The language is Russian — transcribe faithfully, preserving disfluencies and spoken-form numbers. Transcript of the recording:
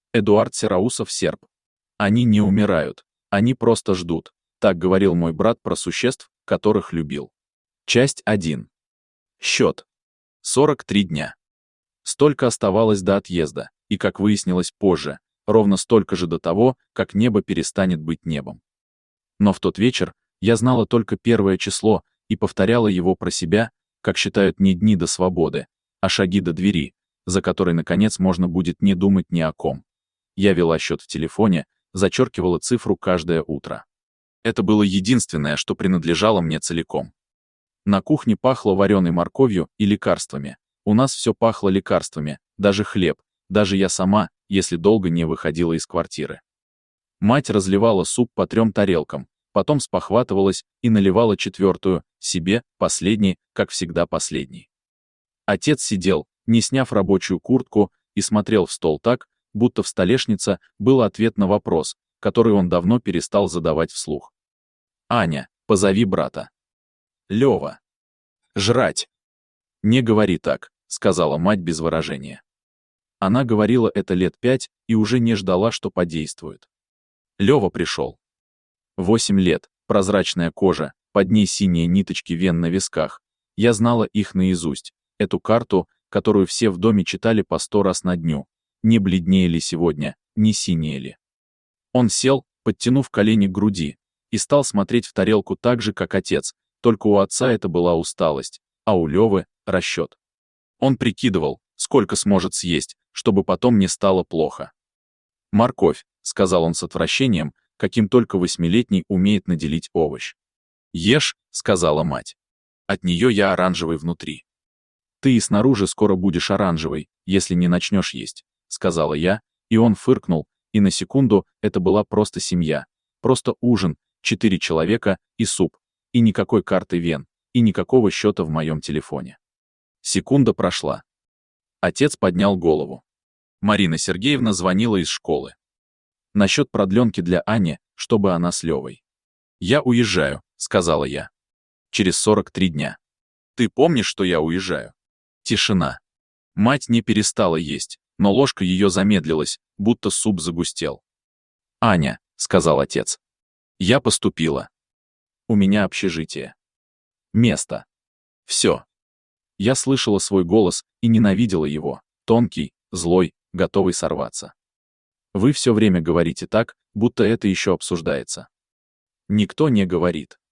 Эдуард Сераусов, серб. Они не умирают, они просто ждут. Так говорил мой брат про существ, которых любил. Часть один. Счет. сорок три дня. Столько оставалось до отъезда, и, как выяснилось позже, ровно столько же до того, как небо перестанет быть небом. Но в тот вечер я знала только первое число и повторяла его про себя, как считают не дни до свободы, а шаги до двери, за которой, наконец, можно будет не думать ни о ком. Я вела счет в телефоне, зачеркивала цифру каждое утро. Это было единственное, что принадлежало мне целиком. На кухне пахло вареной морковью и лекарствами. У нас все пахло лекарствами, даже хлеб, даже я сама, если долго не выходила из квартиры. Мать разливала суп по трем тарелкам, потом спохватывалась и наливала четвертую, себе, последний, как всегда последний. Отец сидел, не сняв рабочую куртку, и смотрел в стол так, будто в столешнице был ответ на вопрос, который он давно перестал задавать вслух. «Аня, позови брата». «Лёва». «Жрать». «Не говори так», — сказала мать без выражения. Она говорила это лет пять и уже не ждала, что подействует. Лёва пришел. Восемь лет, прозрачная кожа, под ней синие ниточки вен на висках. Я знала их наизусть, эту карту, которую все в доме читали по сто раз на дню. Не бледнее ли сегодня, не синее ли. Он сел, подтянув колени к груди, и стал смотреть в тарелку так же, как отец, только у отца это была усталость, а у Лёвы — расчет. Он прикидывал, сколько сможет съесть, чтобы потом не стало плохо. «Морковь», — сказал он с отвращением, каким только восьмилетний умеет наделить овощ. «Ешь», — сказала мать. От нее я оранжевый внутри. «Ты и снаружи скоро будешь оранжевый, если не начнешь есть», — сказала я, и он фыркнул, и на секунду это была просто семья, просто ужин, четыре человека и суп, и никакой карты вен, и никакого счета в моем телефоне. Секунда прошла. Отец поднял голову. Марина Сергеевна звонила из школы. Насчет продленки для Ани, чтобы она с Левой. «Я уезжаю», — сказала я. «Через сорок три дня». «Ты помнишь, что я уезжаю?» Тишина. Мать не перестала есть, но ложка ее замедлилась, будто суп загустел. «Аня», — сказал отец. «Я поступила. У меня общежитие. Место. Все». Я слышала свой голос и ненавидела его, тонкий, злой, готовый сорваться. Вы все время говорите так, будто это еще обсуждается. Никто не говорит.